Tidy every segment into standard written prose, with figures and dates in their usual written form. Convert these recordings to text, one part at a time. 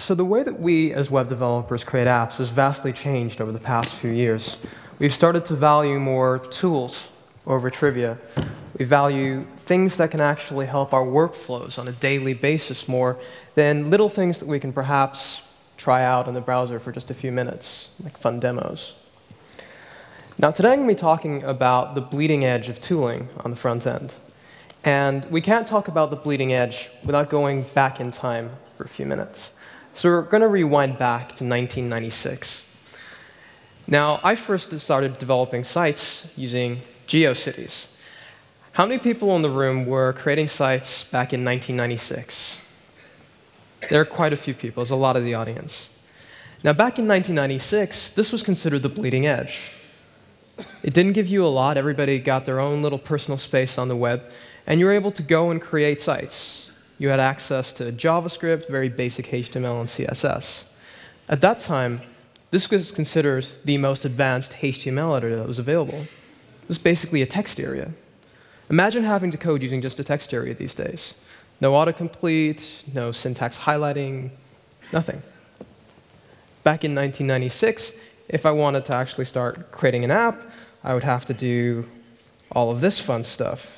So the way that we as web developers create apps has vastly changed over the past few years. We've started to value more tools over trivia. We value things that can actually help our workflows on a daily basis more than little things that we can perhaps try out in the browser for just a few minutes, like fun demos. Now today I'm going to be talking about the bleeding edge of tooling on the front end. And we can't talk about the bleeding edge without going back in time for a few minutes. So we're going to rewind back to 1996. Now, I first started developing sites using GeoCities. How many people in the room were creating sites back in 1996? There are quite a few people. There's a lot of the audience. Now, back in 1996, this was considered the bleeding edge. It didn't give you a lot. Everybody got their own little personal space on the web, and you were able to go and create sites. You had access to JavaScript, very basic HTML and CSS. At that time, this was considered the most advanced HTML editor that was available. It was basically a text area. Imagine having to code using just a text area these days. No autocomplete, no syntax highlighting, nothing. Back in 1996, if I wanted to actually start creating an app, I would have to do all of this fun stuff.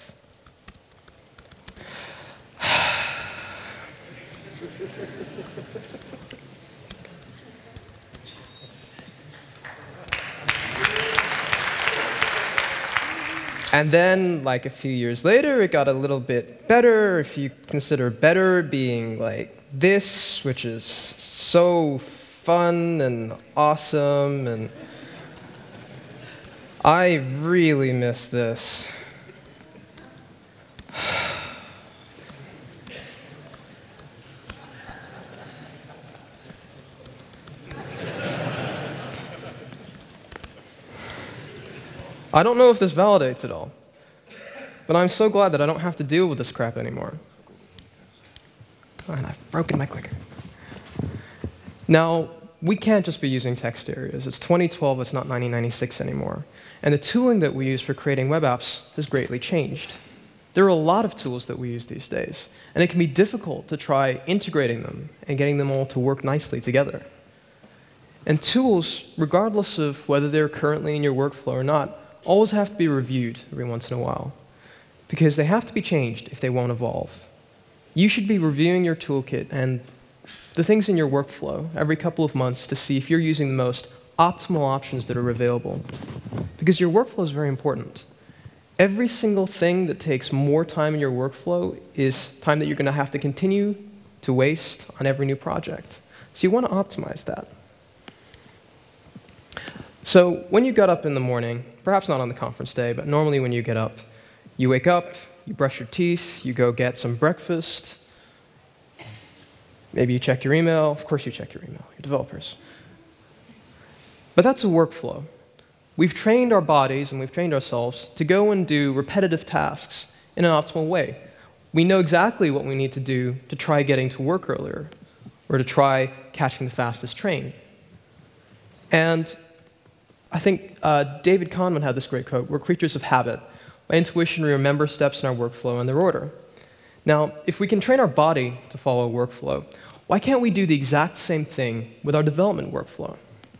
And then, like a few years later, it got a little bit better, if you consider better being like this, which is so fun and awesome, and I really miss this. I don't know if this validates at all, but I'm so glad that I don't have to deal with this crap anymore. And I've broken my clicker. Now, we can't just be using text areas. It's 2012, it's not 1996 anymore. And the tooling that we use for creating web apps has greatly changed. There are a lot of tools that we use these days, and it can be difficult to try integrating them and getting them all to work nicely together. And tools, regardless of whether they're currently in your workflow or not, always have to be reviewed every once in a while, because they have to be changed if they won't evolve. You should be reviewing your toolkit and the things in your workflow every couple of months to see if you're using the most optimal options that are available, because your workflow is very important. Every single thing that takes more time in your workflow is time that you're going to have to continue to waste on every new project. So you want to optimize that. So when you got up in the morning, perhaps not on the conference day, but normally when you get up, you wake up, you brush your teeth, you go get some breakfast, maybe you check your email. Of course you check your email, you're developers. But that's a workflow. We've trained our bodies and we've trained ourselves to go and do repetitive tasks in an optimal way. We know exactly what we need to do to try getting to work earlier, or to try catching the fastest train. And I think David Kahneman had this great quote: "We're creatures of habit. By intuition, we remember steps in our workflow in their order." Now, if we can train our body to follow a workflow, why can't we do the exact same thing with our development workflow?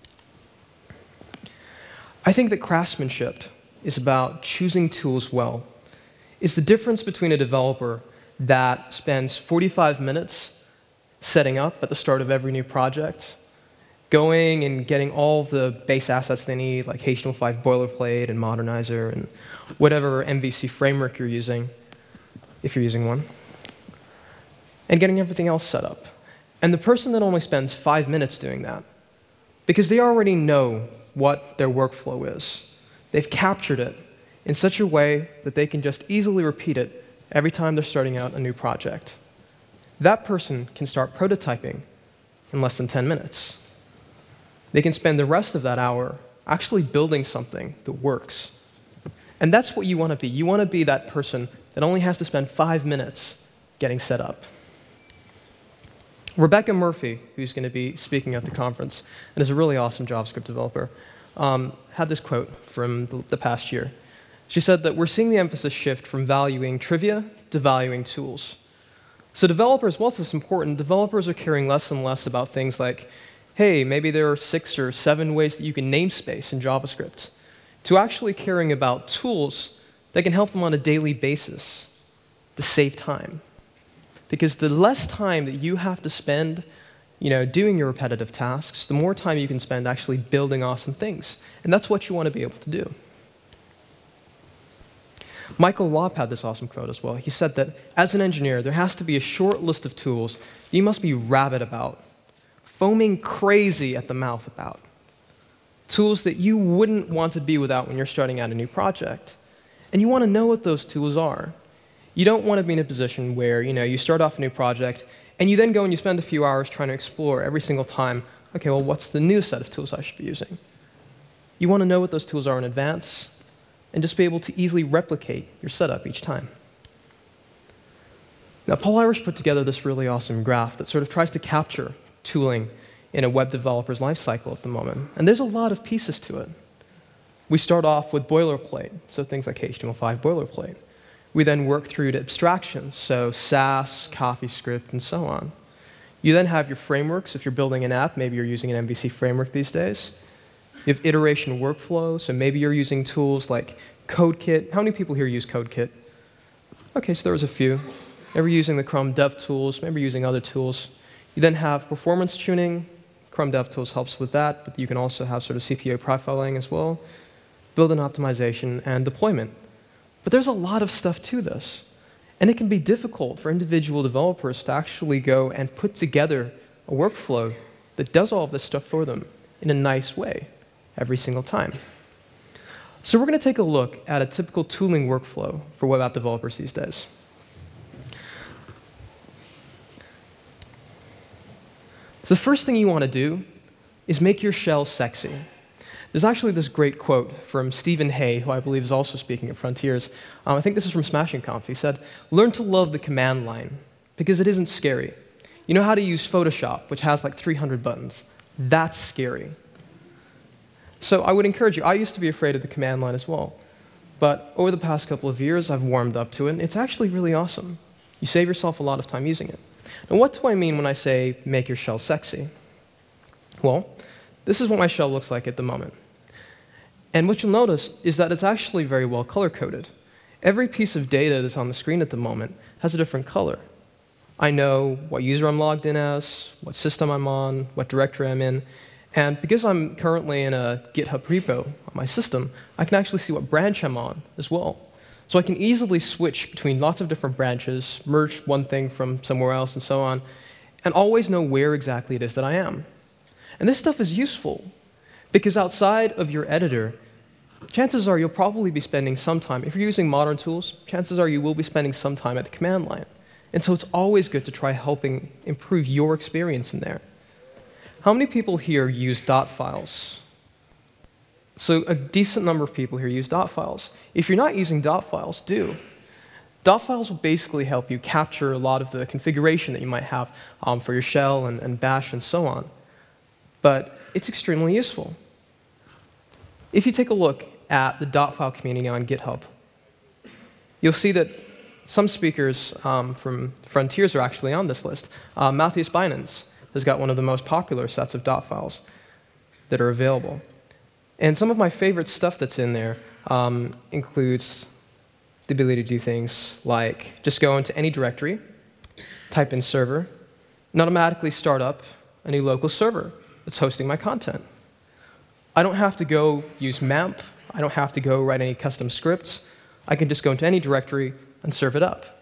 I think that craftsmanship is about choosing tools well. It's the difference between a developer that spends 45 minutes setting up at the start of every new project, going and getting all the base assets they need, like HTML5 boilerplate and Modernizer and whatever MVC framework you're using, if you're using one, and getting everything else set up. And the person that only spends 5 minutes doing that, because they already know what their workflow is. They've captured it in such a way that they can just easily repeat it every time they're starting out a new project. That person can start prototyping in less than 10 minutes. They can spend the rest of that hour actually building something that works. And that's what you want to be. You want to be that person that only has to spend 5 minutes getting set up. Rebecca Murphy, who's going to be speaking at the conference and is a really awesome JavaScript developer, had this quote from the past year. She said that we're seeing the emphasis shift from valuing trivia to valuing tools. So developers, whilst it's important, developers are caring less and less about things like, hey, maybe there are 6 or 7 ways that you can namespace in JavaScript, to actually caring about tools that can help them on a daily basis to save time. Because the less time that you have to spend doing your repetitive tasks, the more time you can spend actually building awesome things. And that's what you want to be able to do. Michael Lopp had this awesome quote as well. He said that as an engineer, there has to be a short list of tools you must be rabid about, foaming crazy at the mouth about. Tools that you wouldn't want to be without when you're starting out a new project. And you want to know what those tools are. You don't want to be in a position where you start off a new project and you then go and you spend a few hours trying to explore every single time, okay, well, what's the new set of tools I should be using? You want to know what those tools are in advance and just be able to easily replicate your setup each time. Now, Paul Irish put together this really awesome graph that sort of tries to capture tooling in a web developer's lifecycle at the moment. And there's a lot of pieces to it. We start off with boilerplate, so things like HTML5 boilerplate. We then work through to abstractions, so Sass, CoffeeScript, and so on. You then have your frameworks. If you're building an app, maybe you're using an MVC framework these days. You have iteration workflow, so maybe you're using tools like CodeKit. How many people here use CodeKit? Okay, so there was a few. Maybe you're using the Chrome DevTools, maybe you're using other tools. You then have performance tuning. Chrome DevTools helps with that, but you can also have sort of CPA profiling as well, build-in optimization, and deployment. But there's a lot of stuff to this. And it can be difficult for individual developers to actually go and put together a workflow that does all of this stuff for them in a nice way every single time. So we're going to take a look at a typical tooling workflow for web app developers these days. So the first thing you want to do is make your shell sexy. There's actually this great quote from Stephen Hay, who I believe is also speaking at Frontiers. I think this is from Smashing Conf. He said, "Learn to love the command line, because it isn't scary. You know how to use Photoshop, which has like 300 buttons. That's scary." So I would encourage you. I used to be afraid of the command line as well. But over the past couple of years, I've warmed up to it, and it's actually really awesome. You save yourself a lot of time using it. And what do I mean when I say make your shell sexy? Well, this is what my shell looks like at the moment. And what you'll notice is that it's actually very well color-coded. Every piece of data that's on the screen at the moment has a different color. I know what user I'm logged in as, what system I'm on, what directory I'm in, and because I'm currently in a GitHub repo on my system, I can actually see what branch I'm on as well. So I can easily switch between lots of different branches, merge one thing from somewhere else, and so on, and always know where exactly it is that I am. And this stuff is useful, because outside of your editor, chances are you'll probably be spending some time, if you're using modern tools, chances are you will be spending some time at the command line. And so it's always good to try helping improve your experience in there. How many people here use dot files? So a decent number of people here use dot files. If you're not using dot files, do. Dot files will basically help you capture a lot of the configuration that you might have for your shell and bash and so on. But it's extremely useful. If you take a look at the dot file community on GitHub, you'll see that some speakers from Frontiers are actually on this list. Matthias Bynens has got one of the most popular sets of dot files that are available. And some of my favorite stuff that's in there includes the ability to do things like just go into any directory, type in server, and automatically start up a new local server that's hosting my content. I don't have to go use MAMP. I don't have to go write any custom scripts. I can just go into any directory and serve it up.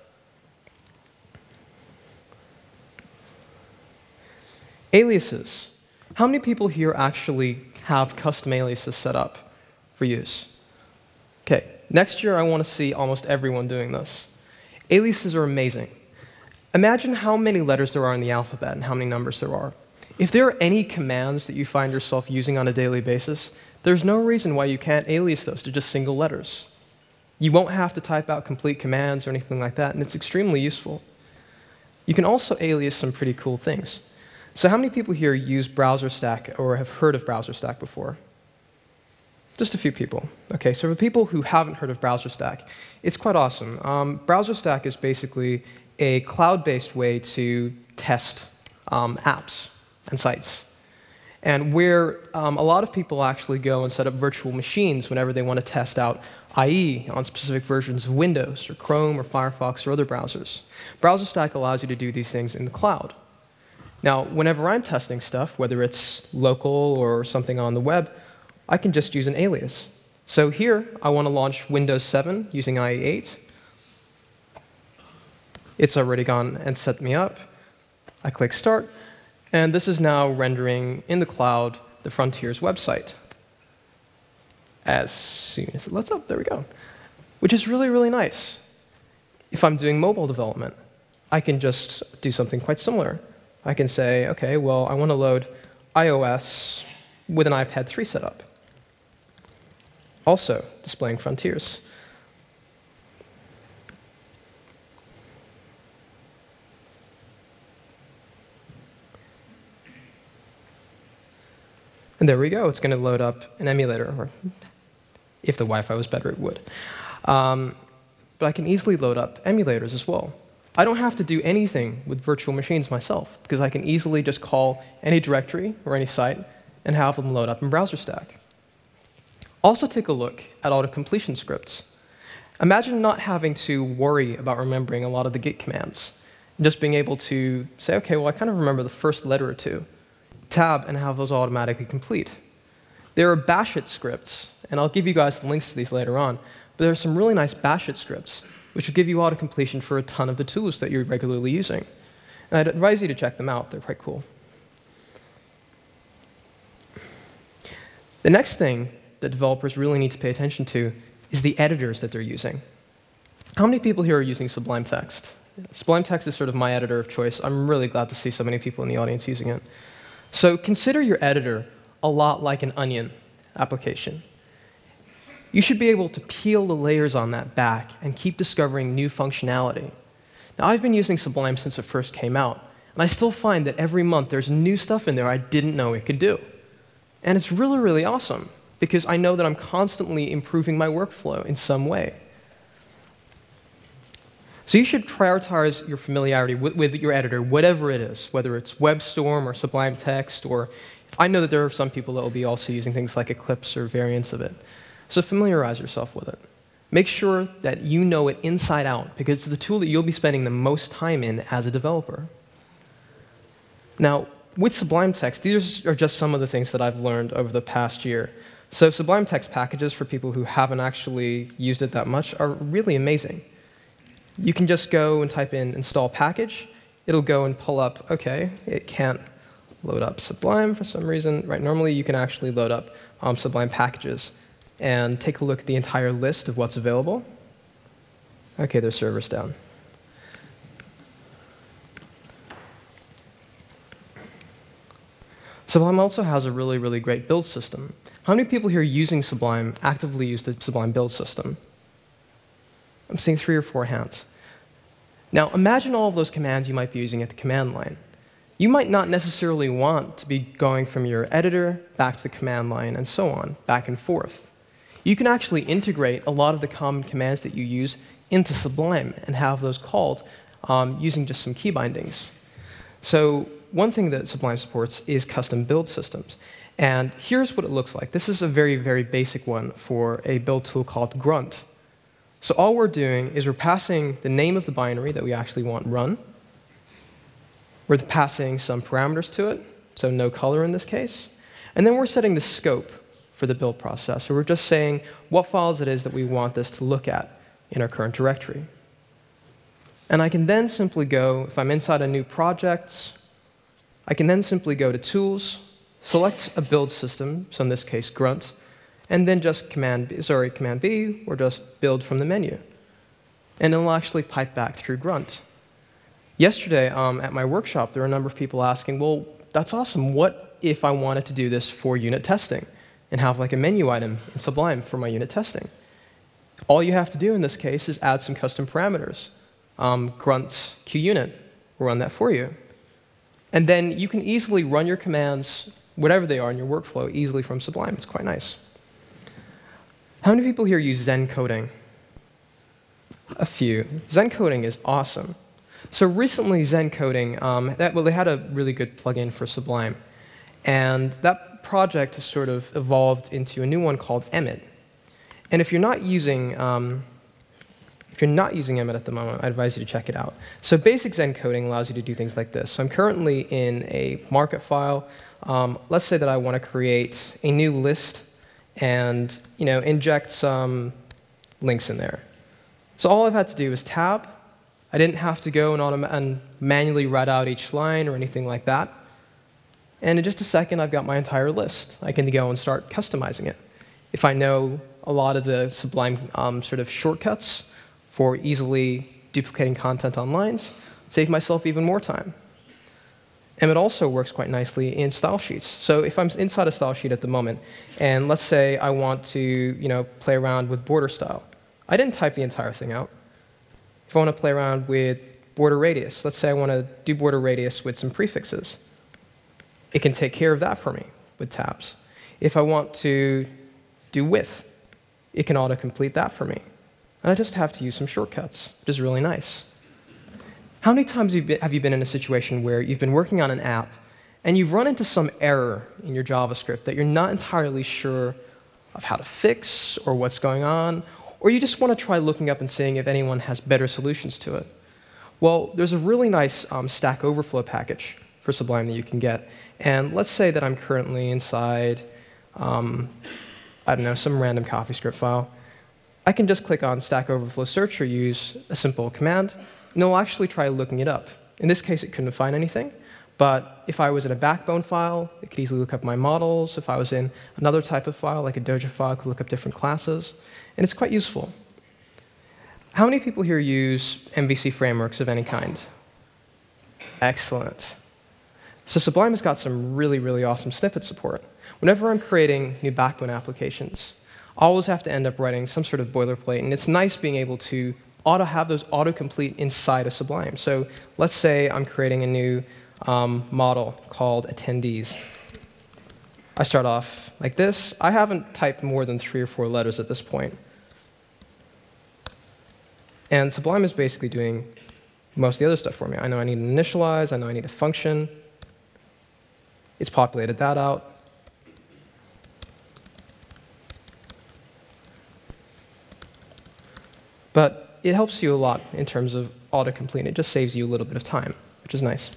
Aliases. How many people here actually have custom aliases set up for use? Okay, next year I want to see almost everyone doing this. Aliases are amazing. Imagine how many letters there are in the alphabet and how many numbers there are. If there are any commands that you find yourself using on a daily basis, there's no reason why you can't alias those to just single letters. You won't have to type out complete commands or anything like that, and it's extremely useful. You can also alias some pretty cool things. So how many people here use BrowserStack or have heard of BrowserStack before? Just a few people. Okay, so for people who haven't heard of BrowserStack, it's quite awesome. BrowserStack is basically a cloud-based way to test apps and sites. And where a lot of people actually go and set up virtual machines whenever they want to test out IE on specific versions of Windows or Chrome or Firefox or other browsers. BrowserStack allows you to do these things in the cloud. Now, whenever I'm testing stuff, whether it's local or something on the web, I can just use an alias. So here, I want to launch Windows 7 using IE8. It's already gone and set me up. I click Start, and this is now rendering in the cloud the Frontiers website. As soon as it loads up, there we go, which is really, really nice. If I'm doing mobile development, I can just do something quite similar. I can say, OK, well, I want to load iOS with an iPad 3 setup, also displaying Frontiers. And there we go. It's going to load up an emulator, or if the Wi-Fi was better, it would. But I can easily load up emulators as well. I don't have to do anything with virtual machines myself, because I can easily just call any directory or any site and have them load up in BrowserStack. Also take a look at auto-completion scripts. Imagine not having to worry about remembering a lot of the Git commands, and just being able to say, OK, well, I kind of remember the first letter or two, tab, and have those automatically complete. There are bash it scripts, and I'll give you guys the links to these later on, but there are some really nice bash it scripts, which will give you auto-completion for a ton of the tools that you're regularly using. And I'd advise you to check them out. They're quite cool. The next thing that developers really need to pay attention to is the editors that they're using. How many people here are using Sublime Text? Sublime Text is sort of my editor of choice. I'm really glad to see so many people in the audience using it. So consider your editor a lot like an onion application. You should be able to peel the layers on that back and keep discovering new functionality. Now, I've been using Sublime since it first came out, and I still find that every month there's new stuff in there I didn't know it could do. And it's really, really awesome, because I know that I'm constantly improving my workflow in some way. So you should prioritize your familiarity with your editor, whatever it is, whether it's WebStorm or Sublime Text, or I know that there are some people that will be also using things like Eclipse or variants of it. So familiarize yourself with it. Make sure that you know it inside out, because it's the tool that you'll be spending the most time in as a developer. Now, with Sublime Text, these are just some of the things that I've learned over the past year. So Sublime Text packages, for people who haven't actually used it that much, are really amazing. You can just go and type in install package. It'll go and pull up, OK, it can't load up Sublime for some reason. Right, normally you can actually load up Sublime packages and take a look at the entire list of what's available. OK, their server's down. Sublime also has a really, really great build system. How many people here using Sublime actively use the Sublime build system? I'm seeing 3 or 4 hands. Now, imagine all of those commands you might be using at the command line. You might not necessarily want to be going from your editor back to the command line and so on, back and forth. You can actually integrate a lot of the common commands that you use into Sublime and have those called using just some key bindings. So one thing that Sublime supports is custom build systems. And here's what it looks like. This is a very, very basic one for a build tool called Grunt. So all we're doing is we're passing the name of the binary that we actually want run. We're passing some parameters to it, so no color in this case. And then we're setting the scope for the build process. So we're just saying what files it is that we want this to look at in our current directory. And I can then simply go, if I'm inside a new project, I can then simply go to Tools, select a build system, so in this case Grunt, and then just Command B, or just build from the menu. And it'll actually pipe back through Grunt. Yesterday at my workshop, there were a number of people asking, well, that's awesome. What if I wanted to do this for unit testing and have like a menu item in Sublime for my unit testing? All you have to do in this case is add some custom parameters. Grunt's QUnit will run that for you. And then you can easily run your commands, whatever they are in your workflow, easily from Sublime. It's quite nice. How many people here use Zen coding? A few. Zen coding is awesome. So recently, Zen Coding, they had a really good plugin for Sublime. And that project has sort of evolved into a new one called Emmet. And if you're not using Emmet at the moment, I advise you to check it out. So basic Zen coding allows you to do things like this. So I'm currently in a market file. Let's say that I want to create a new list and inject some links in there. So all I've had to do is tab. I didn't have to go and manually write out each line or anything like that. And in just a second, I've got my entire list. I can go and start customizing it. If I know a lot of the Sublime sort of shortcuts for easily duplicating content on lines, save myself even more time. And it also works quite nicely in style sheets. So if I'm inside a style sheet at the moment, and let's say I want to play around with border style, I didn't type the entire thing out. If I want to play around with border radius, let's say I want to do border radius with some prefixes, it can take care of that for me with tabs. If I want to do width, it can autocomplete that for me. And I just have to use some shortcuts, which is really nice. How many times have you been in a situation where you've been working on an app and you've run into some error in your JavaScript that you're not entirely sure of how to fix or what's going on, or you just want to try looking up and seeing if anyone has better solutions to it? Well, there's a really nice Stack Overflow package for Sublime that you can get. And let's say that I'm currently inside, some random CoffeeScript file. I can just click on Stack Overflow Search or use a simple command, and it'll actually try looking it up. In this case, it couldn't find anything. But if I was in a Backbone file, it could easily look up my models. If I was in another type of file, like a Doja file, it could look up different classes. And it's quite useful. How many people here use MVC frameworks of any kind? Excellent. So Sublime has got some really, really awesome snippet support. Whenever I'm creating new Backbone applications, I always have to end up writing some sort of boilerplate. And it's nice being able to have those autocomplete inside of Sublime. So let's say I'm creating a new model called attendees. I start off like this. I haven't typed more than 3 or 4 letters at this point. And Sublime is basically doing most of the other stuff for me. I know I need to initialize. I know I need a function. It's populated that out. But it helps you a lot in terms of autocomplete. It just saves you a little bit of time, which is nice.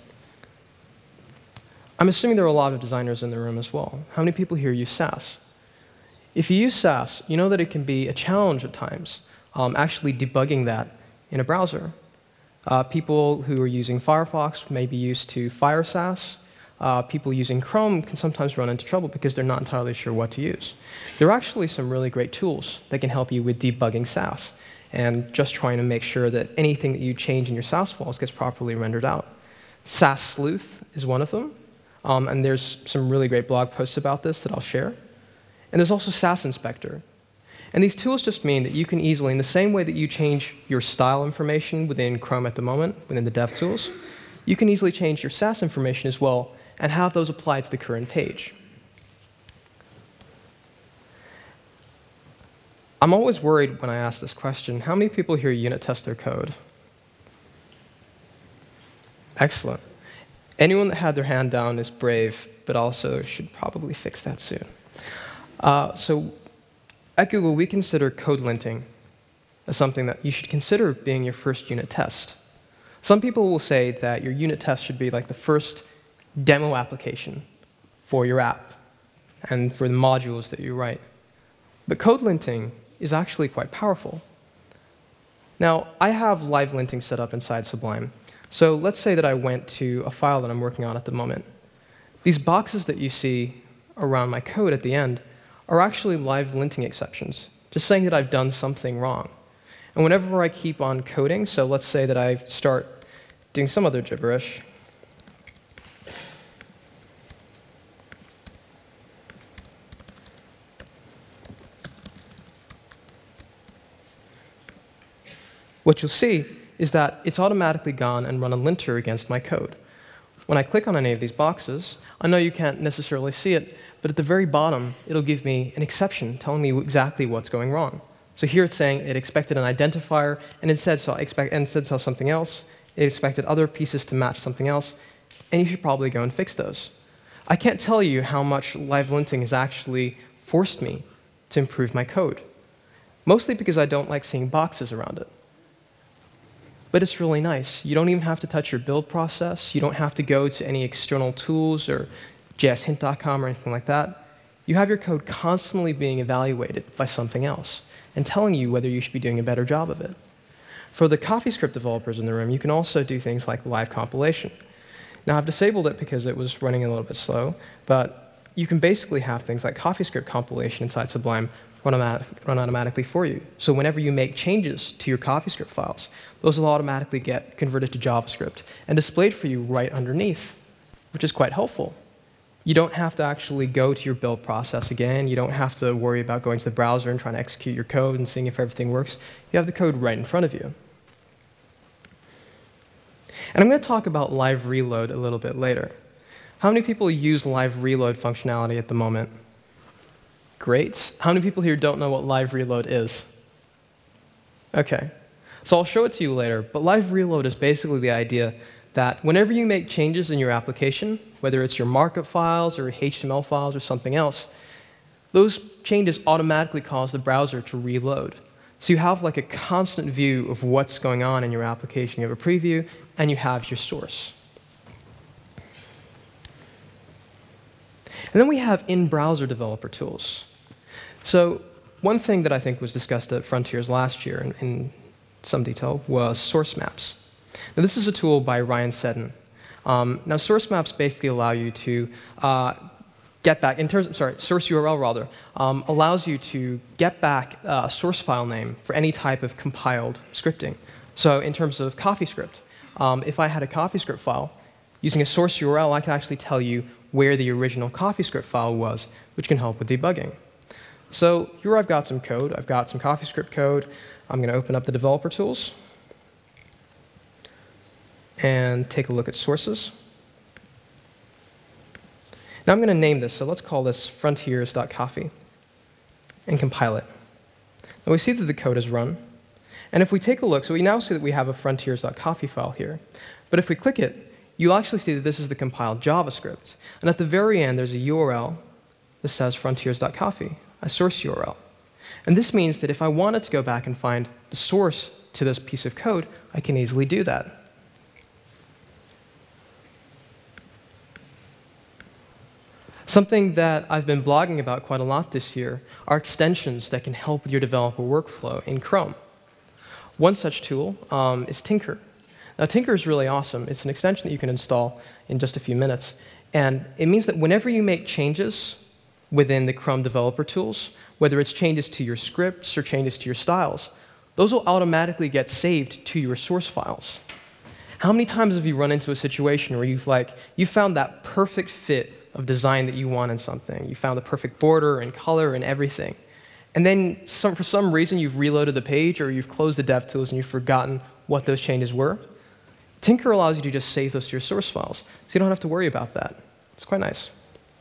I'm assuming there are a lot of designers in the room as well. How many people here use Sass? If you use Sass, you know that it can be a challenge at times, actually debugging that in a browser. People who are using Firefox may be used to Fire Sass. People using Chrome can sometimes run into trouble because they're not entirely sure what to use. There are actually some really great tools that can help you with debugging Sass and just trying to make sure that anything that you change in your Sass files gets properly rendered out. Sass Sleuth is one of them, and there's some really great blog posts about this that I'll share. And there's also Sass Inspector. And these tools just mean that you can easily, in the same way that you change your style information within Chrome at the moment, within the DevTools, you can easily change your Sass information as well and have those applied to the current page. I'm always worried when I ask this question. How many people here unit test their code? Excellent. Anyone that had their hand down is brave, but also should probably fix that soon. So at Google, we consider code linting as something that you should consider being your first unit test. Some people will say that your unit test should be like the first demo application for your app and for the modules that you write. But code linting is actually quite powerful. Now, I have live linting set up inside Sublime. So let's say that I went to a file that I'm working on at the moment. These boxes that you see around my code at the end are actually live linting exceptions, just saying that I've done something wrong. And whenever I keep on coding, so let's say that I start doing some other gibberish, what you'll see is that it's automatically gone and run a linter against my code. When I click on any of these boxes, I know you can't necessarily see it, but at the very bottom, it'll give me an exception telling me exactly what's going wrong. So here it's saying it expected an identifier and instead saw something else, It expected other pieces to match something else, and you should probably go and fix those. I can't tell you how much live linting has actually forced me to improve my code, mostly because I don't like seeing boxes around it. But it's really nice. You don't even have to touch your build process. You don't have to go to any external tools or jshint.com or anything like that. You have your code constantly being evaluated by something else and telling you whether you should be doing a better job of it. For the CoffeeScript developers in the room, you can also do things like live compilation. Now, I've disabled it because it was running a little bit slow, but you can basically have things like CoffeeScript compilation inside Sublime run automatically for you. So whenever you make changes to your CoffeeScript files, those will automatically get converted to JavaScript and displayed for you right underneath, which is quite helpful. You don't have to actually go to your build process again. You don't have to worry about going to the browser and trying to execute your code and seeing if everything works. You have the code right in front of you. And I'm going to talk about live reload a little bit later. How many people use live reload functionality at the moment? Great. How many people here don't know what live reload is? OK. So I'll show it to you later, but live reload is basically the idea that whenever you make changes in your application, whether it's your markup files or HTML files or something else, those changes automatically cause the browser to reload. So you have like a constant view of what's going on in your application. You have a preview, and you have your source. And then we have in-browser developer tools. So one thing that I think was discussed at Frontiers last year in some detail was source maps. Now, this is a tool by Ryan Seddon. Now, source maps basically allow you to get back, source URL rather, allows you to get back a source file name for any type of compiled scripting. So in terms of CoffeeScript, if I had a CoffeeScript file, using a source URL, I could actually tell you where the original CoffeeScript file was, which can help with debugging. So here I've got some code. I've got some CoffeeScript code. I'm going to open up the developer tools and take a look at sources. Now I'm going to name this, so let's call this frontiers.coffee and compile it. Now we see that the code is run. And if we take a look, so we now see that we have a frontiers.coffee file here. But if we click it, you'll actually see that this is the compiled JavaScript. And at the very end, there's a URL that says frontiers.coffee, a source URL. And this means that if I wanted to go back and find the source to this piece of code, I can easily do that. Something that I've been blogging about quite a lot this year are extensions that can help with your developer workflow in Chrome. One such tool is Tinker. Now, Tinker is really awesome. It's an extension that you can install in just a few minutes. And it means that whenever you make changes within the Chrome developer tools, whether it's changes to your scripts or changes to your styles, those will automatically get saved to your source files. How many times have you run into a situation where you found that perfect fit of design that you want in something? You found the perfect border and color and everything. And then for some reason, you've reloaded the page or you've closed the DevTools and you've forgotten what those changes were. Tinker allows you to just save those to your source files, so you don't have to worry about that. It's quite nice.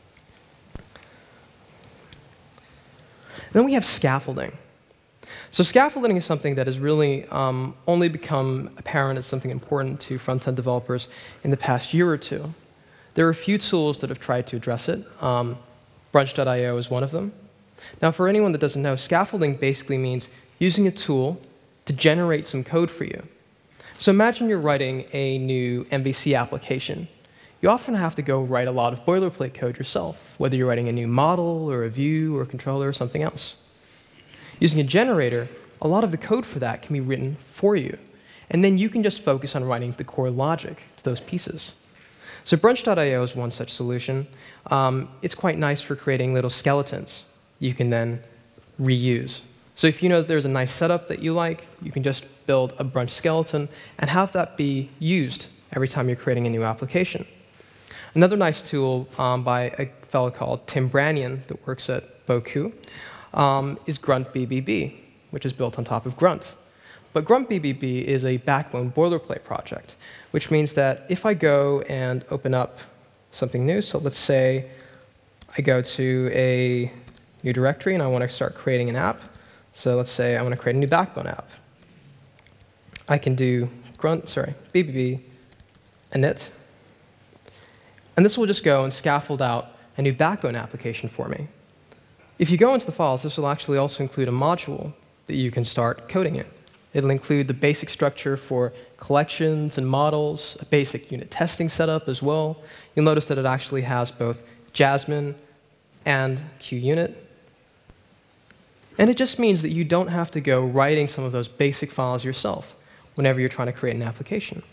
Then we have scaffolding. So scaffolding is something that has really only become apparent as something important to front-end developers in the past year or two. There are a few tools that have tried to address it. Brunch.io is one of them. Now, for anyone that doesn't know, scaffolding basically means using a tool to generate some code for you. So imagine you're writing a new MVC application. You often have to go write a lot of boilerplate code yourself, whether you're writing a new model or a view or a controller or something else. Using a generator, a lot of the code for that can be written for you. And then you can just focus on writing the core logic to those pieces. So Brunch.io is one such solution. It's quite nice for creating little skeletons you can then reuse. So if you know that there's a nice setup that you like, you can just build a Brunch skeleton and have that be used every time you're creating a new application. Another nice tool by a fellow called Tim Brannian that works at Boku is GruntBBB, which is built on top of Grunt. But GruntBBB is a backbone boilerplate project, which means that if I go and open up something new, so let's say I go to a new directory and I want to start creating an app. So let's say I want to create a new Backbone app. I can do BBB init. And this will just go and scaffold out a new backbone application for me. If you go into the files, this will actually also include a module that you can start coding in. It'll include the basic structure for collections and models, a basic unit testing setup as well. You'll notice that it actually has both Jasmine and QUnit. And it just means that you don't have to go writing some of those basic files yourself whenever you're trying to create an application.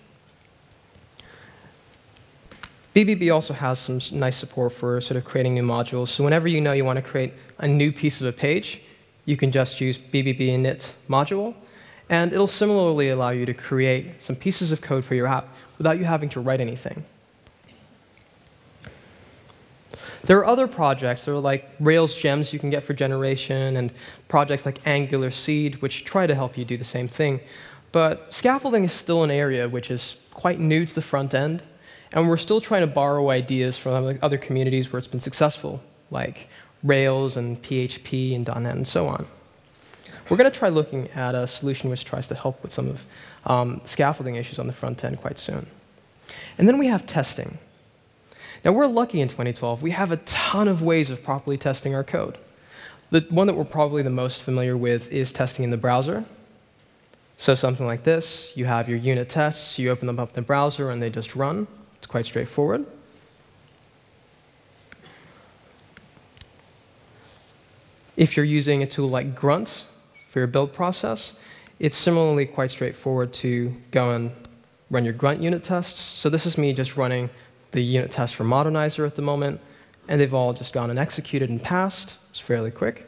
BBB also has some nice support for sort of creating new modules. So whenever you know you want to create a new piece of a page, you can just use BBB init module, and it'll similarly allow you to create some pieces of code for your app without you having to write anything. There are other projects. There are like Rails gems you can get for generation, and projects like Angular Seed, which try to help you do the same thing. But scaffolding is still an area which is quite new to the front end, and we're still trying to borrow ideas from other communities where it's been successful, like Rails and PHP and .NET and so on. We're going to try looking at a solution which tries to help with some of scaffolding issues on the front end quite soon. And then we have testing. Now, we're lucky in 2012. We have a ton of ways of properly testing our code. The one that we're probably the most familiar with is testing in the browser. So something like this. You have your unit tests. You open them up in the browser, and they just run. It's quite straightforward. If you're using a tool like Grunt for your build process, it's similarly quite straightforward to go and run your Grunt unit tests. So this is me just running the unit test for Modernizer at the moment, and they've all just gone and executed and passed. It's fairly quick.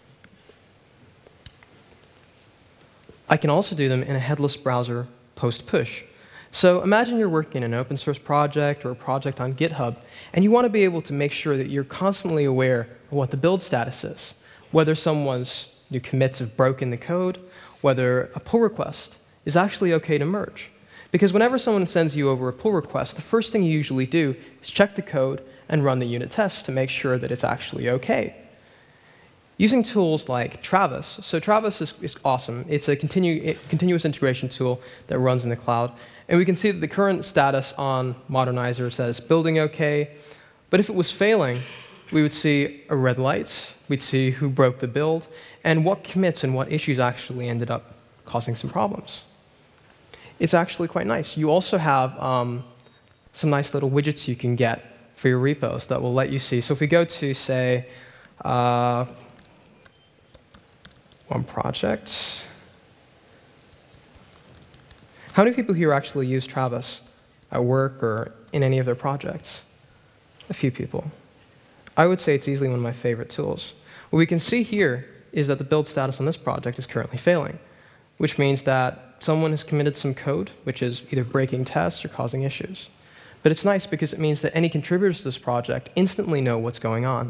I can also do them in a headless browser post-push. So imagine you're working in an open source project or a project on GitHub, and you want to be able to make sure that you're constantly aware of what the build status is, whether someone's new commits have broken the code, whether a pull request is actually OK to merge. Because whenever someone sends you over a pull request, the first thing you usually do is check the code and run the unit tests to make sure that it's actually OK. Using tools like Travis. So Travis is awesome. It's a continuous integration tool that runs in the cloud. And we can see that the current status on Modernizer says building OK. But if it was failing, we would see a red light. We'd see who broke the build and what commits and what issues actually ended up causing some problems. It's actually quite nice. You also have some nice little widgets you can get for your repos that will let you see. So if we go to, say, one project. How many people here actually use Travis at work or in any of their projects? A few people. I would say it's easily one of my favorite tools. What we can see here is that the build status on this project is currently failing, which means that someone has committed some code which is either breaking tests or causing issues. But it's nice because it means that any contributors to this project instantly know what's going on.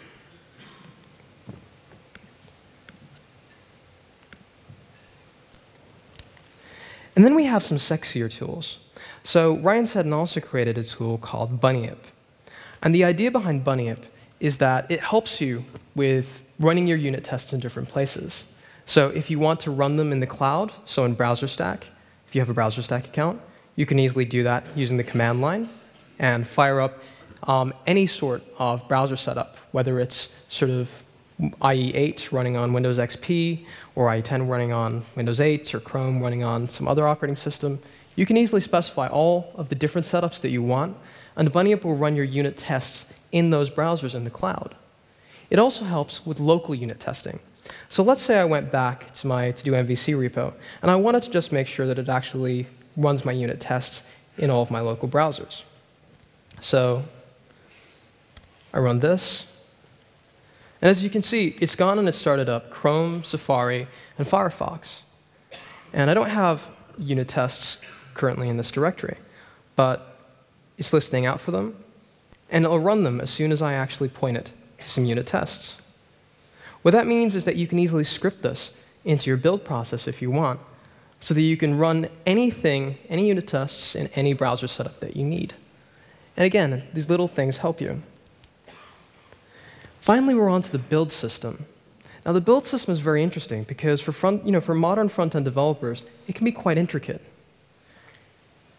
And then we have some sexier tools. So Ryan Seddon also created a tool called Bunyip. And the idea behind Bunyip is that it helps you with running your unit tests in different places. So if you want to run them in the cloud, so in BrowserStack, if you have a BrowserStack account, you can easily do that using the command line and fire up any sort of browser setup, whether it's sort of IE8 running on Windows XP, or IE10 running on Windows 8, or Chrome running on some other operating system. You can easily specify all of the different setups that you want, and Bunyip will run your unit tests in those browsers in the cloud. It also helps with local unit testing. So let's say I went back to my to-do MVC repo, and I wanted to just make sure that it actually runs my unit tests in all of my local browsers. So I run this. And as you can see, it's gone and it started up Chrome, Safari, and Firefox. And I don't have unit tests currently in this directory, but it's listening out for them, and it'll run them as soon as I actually point it to some unit tests. What that means is that you can easily script this into your build process if you want, so that you can run anything, any unit tests in any browser setup that you need. And again, these little things help you. Finally, we're on to the build system. Now, the build system is very interesting because for modern front-end developers, it can be quite intricate.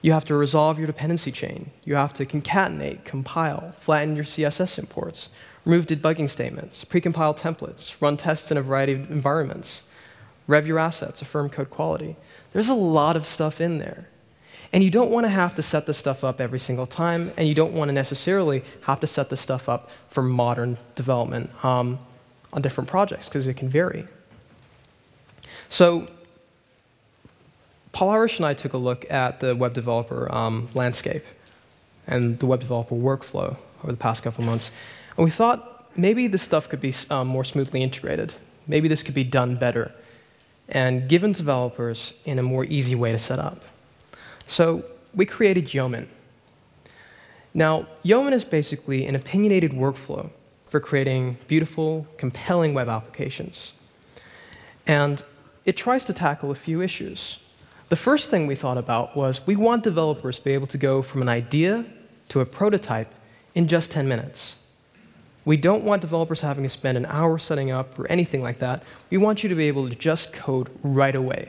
You have to resolve your dependency chain. You have to concatenate, compile, flatten your CSS imports, remove debugging statements, precompile templates, run tests in a variety of environments, rev your assets, affirm code quality. There's a lot of stuff in there. And you don't want to have to set this stuff up every single time, and you don't want to necessarily have to set this stuff up for modern development on different projects, because it can vary. So Paul Irish and I took a look at the web developer landscape and the web developer workflow over the past couple of months. And we thought maybe this stuff could be more smoothly integrated. Maybe this could be done better and given to developers in a more easy way to set up. So we created Yeoman. Now, Yeoman is basically an opinionated workflow for creating beautiful, compelling web applications. And it tries to tackle a few issues. The first thing we thought about was we want developers to be able to go from an idea to a prototype in just 10 minutes. We don't want developers having to spend an hour setting up or anything like that. We want you to be able to just code right away.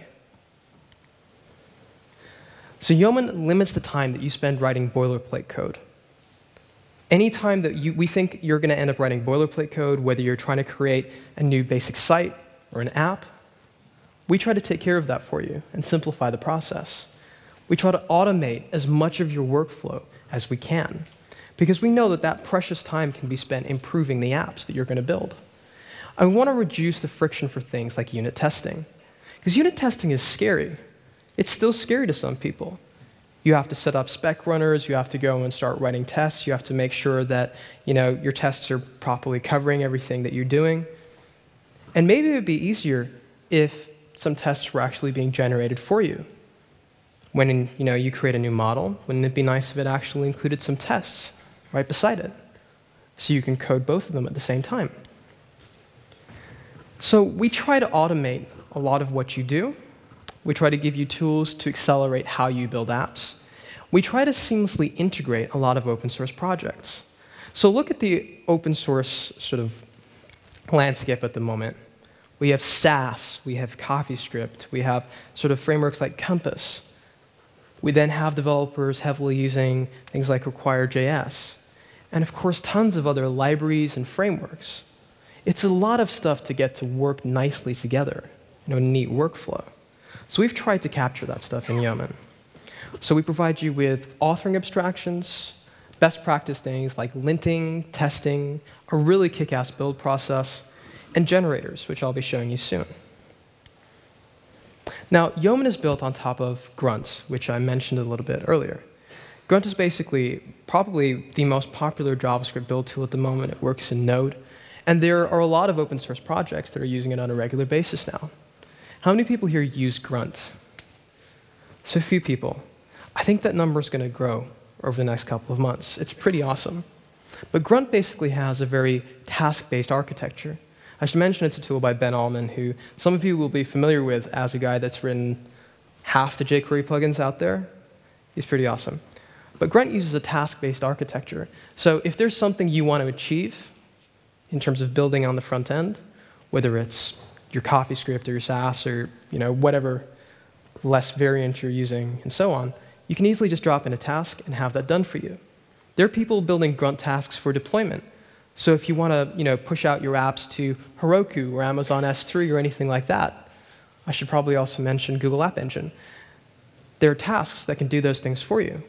So Yeoman limits the time that you spend writing boilerplate code. Any time that we think you're going to end up writing boilerplate code, whether you're trying to create a new basic site or an app, we try to take care of that for you and simplify the process. We try to automate as much of your workflow as we can, because we know that that precious time can be spent improving the apps that you're going to build. And we want to reduce the friction for things like unit testing, because unit testing is scary. It's still scary to some people. You have to set up spec runners, you have to go and start writing tests, you have to make sure that your tests are properly covering everything that you're doing. And maybe it would be easier if some tests were actually being generated for you. When you create a new model, wouldn't it be nice if it actually included some tests right beside it, so you can code both of them at the same time? So we try to automate a lot of what you do. We try to give you tools to accelerate how you build apps. We try to seamlessly integrate a lot of open source projects. So look at the open source sort of landscape at the moment. We have Sass, we have CoffeeScript, we have sort of frameworks like Compass. We then have developers heavily using things like Require.js, and of course tons of other libraries and frameworks. It's a lot of stuff to get to work nicely together, a neat workflow. So we've tried to capture that stuff in Yeoman. So we provide you with authoring abstractions, best practice things like linting, testing, a really kick-ass build process, and generators, which I'll be showing you soon. Now, Yeoman is built on top of Grunt, which I mentioned a little bit earlier. Grunt is basically probably the most popular JavaScript build tool at the moment. It works in Node. And there are a lot of open source projects that are using it on a regular basis now. How many people here use Grunt? So a few people. I think that number is going to grow over the next couple of months. It's pretty awesome. But Grunt basically has a very task-based architecture. I should mention it's a tool by Ben Allman, who some of you will be familiar with as a guy that's written half the jQuery plugins out there. He's pretty awesome. But Grunt uses a task-based architecture. So if there's something you want to achieve in terms of building on the front end, whether it's your CoffeeScript or your Sass or whatever less variant you're using and so on, you can easily just drop in a task and have that done for you. There are people building Grunt tasks for deployment. So if you want to push out your apps to Heroku or Amazon S3 or anything like that, I should probably also mention Google App Engine. There are tasks that can do those things for you.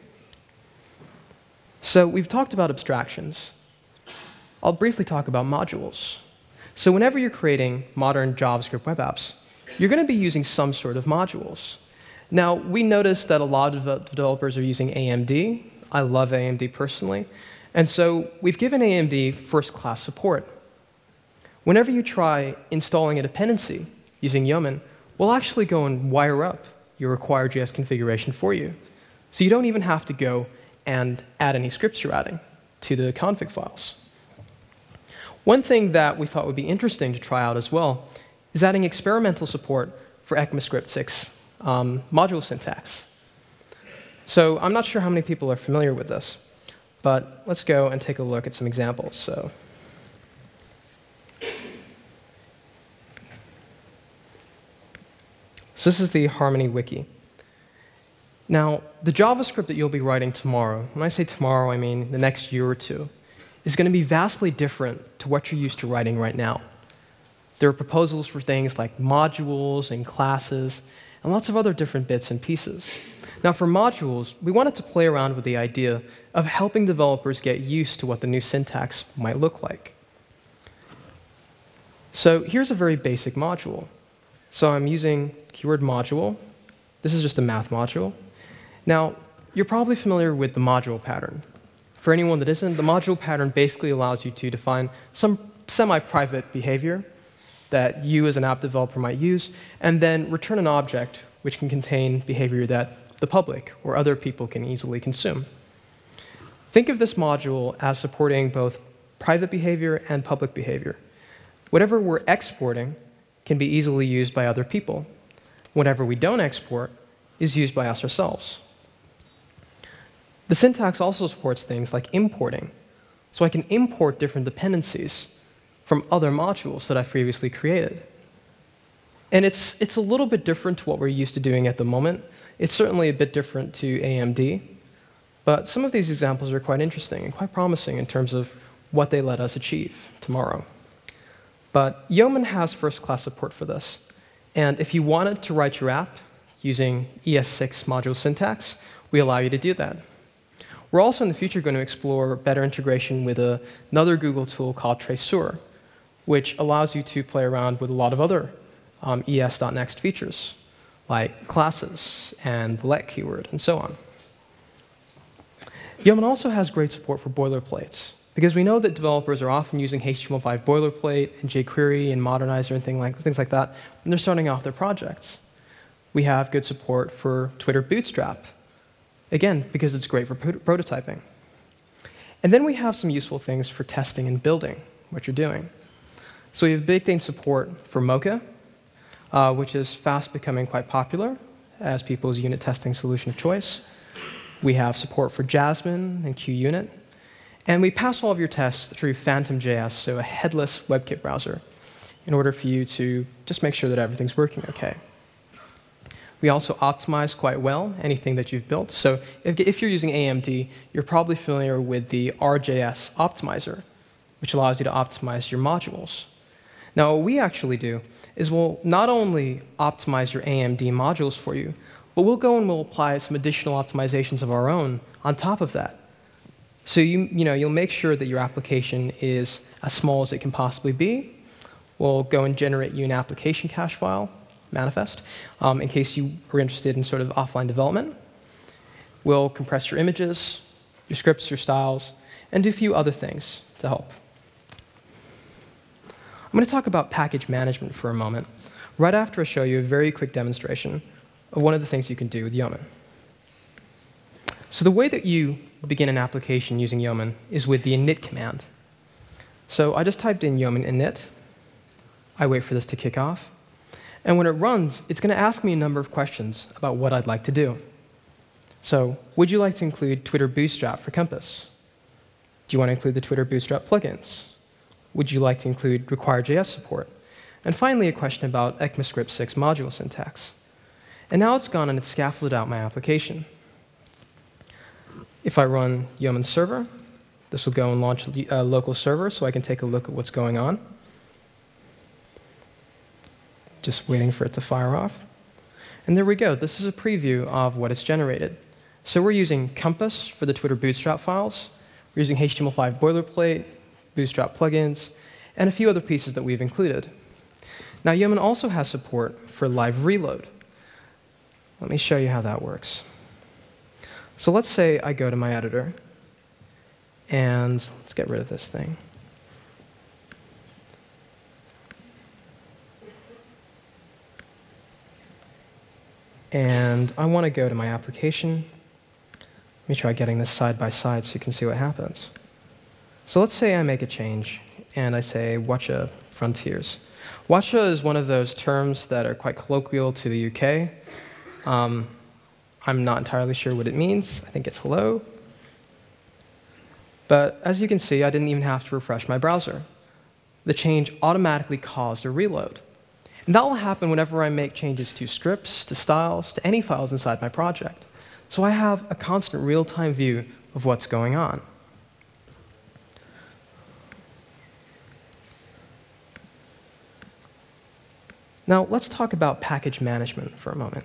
So we've talked about abstractions. I'll briefly talk about modules. So whenever you're creating modern JavaScript web apps, you're going to be using some sort of modules. Now, we noticed that a lot of developers are using AMD. I love AMD personally. And so we've given AMD first-class support. Whenever you try installing a dependency using Yeoman, we'll actually go and wire up your Require.js configuration for you. So you don't even have to go and add any scripts you're adding to the config files. One thing that we thought would be interesting to try out as well is adding experimental support for ECMAScript 6 module syntax. So I'm not sure how many people are familiar with this, but let's go and take a look at some examples. So this is the Harmony wiki. Now, the JavaScript that you'll be writing tomorrow, when I say tomorrow, I mean the next year or two, is going to be vastly different to what you're used to writing right now. There are proposals for things like modules and classes and lots of other different bits and pieces. Now, for modules, we wanted to play around with the idea of helping developers get used to what the new syntax might look like. So here's a very basic module. So I'm using keyword module. This is just a math module. Now, you're probably familiar with the module pattern. For anyone that isn't, the module pattern basically allows you to define some semi-private behavior that you as an app developer might use, and then return an object which can contain behavior that the public or other people can easily consume. Think of this module as supporting both private behavior and public behavior. Whatever we're exporting can be easily used by other people. Whatever we don't export is used by us ourselves. The syntax also supports things like importing. So I can import different dependencies from other modules that I've previously created. And it's a little bit different to what we're used to doing at the moment. It's certainly a bit different to AMD. But some of these examples are quite interesting and quite promising in terms of what they let us achieve tomorrow. But Yeoman has first-class support for this. And if you wanted to write your app using ES6 module syntax, we allow you to do that. We're also in the future going to explore better integration with another Google tool called Traceur, which allows you to play around with a lot of other ES.next features, like classes and the let keyword, and so on. Yeoman also has great support for boilerplates, because we know that developers are often using HTML5 boilerplate and jQuery and Modernizer and things like that when they're starting off their projects. We have good support for Twitter Bootstrap, again, because it's great for prototyping. And then we have some useful things for testing and building what you're doing. So we have baked-in support for Mocha, which is fast becoming quite popular as people's unit testing solution of choice. We have support for Jasmine and QUnit. And we pass all of your tests through Phantom.js, so a headless WebKit browser, in order for you to just make sure that everything's working OK. We also optimize quite well anything that you've built. So if you're using AMD, you're probably familiar with the RJS optimizer, which allows you to optimize your modules. Now, what we actually do is we'll not only optimize your AMD modules for you, but we'll go and we'll apply some additional optimizations of our own on top of that. So you'll make sure that your application is as small as it can possibly be. We'll go and generate you an application cache file, manifest, in case you are interested in sort of offline development. We'll compress your images, your scripts, your styles, and do a few other things to help. I'm going to talk about package management for a moment, right after I show you a very quick demonstration of one of the things you can do with Yeoman. So the way that you begin an application using Yeoman is with the init command. So I just typed in Yeoman init. I wait for this to kick off. And when it runs, it's going to ask me a number of questions about what I'd like to do. So would you like to include Twitter Bootstrap for Compass? Do you want to include the Twitter Bootstrap plugins? Would you like to include require.js support? And finally, a question about ECMAScript 6 module syntax. And now it's gone and it's scaffolded out my application. If I run Yeoman server, this will go and launch a local server so I can take a look at what's going on. Just waiting for it to fire off. And there we go. This is a preview of what it's generated. So we're using Compass for the Twitter Bootstrap files. We're using HTML5 boilerplate, Bootstrap plugins, and a few other pieces that we've included. Now, Yeoman also has support for live reload. Let me show you how that works. So let's say I go to my editor, and let's get rid of this thing. And I want to go to my application. Let me try getting this side by side so you can see what happens. So let's say I make a change, and I say Watcha Frontiers. Watcha is one of those terms that are quite colloquial to the UK. I'm not entirely sure what it means. I think it's hello. But as you can see, I didn't even have to refresh my browser. The change automatically caused a reload. And that will happen whenever I make changes to scripts, to styles, to any files inside my project. So I have a constant real-time view of what's going on. Now, let's talk about package management for a moment.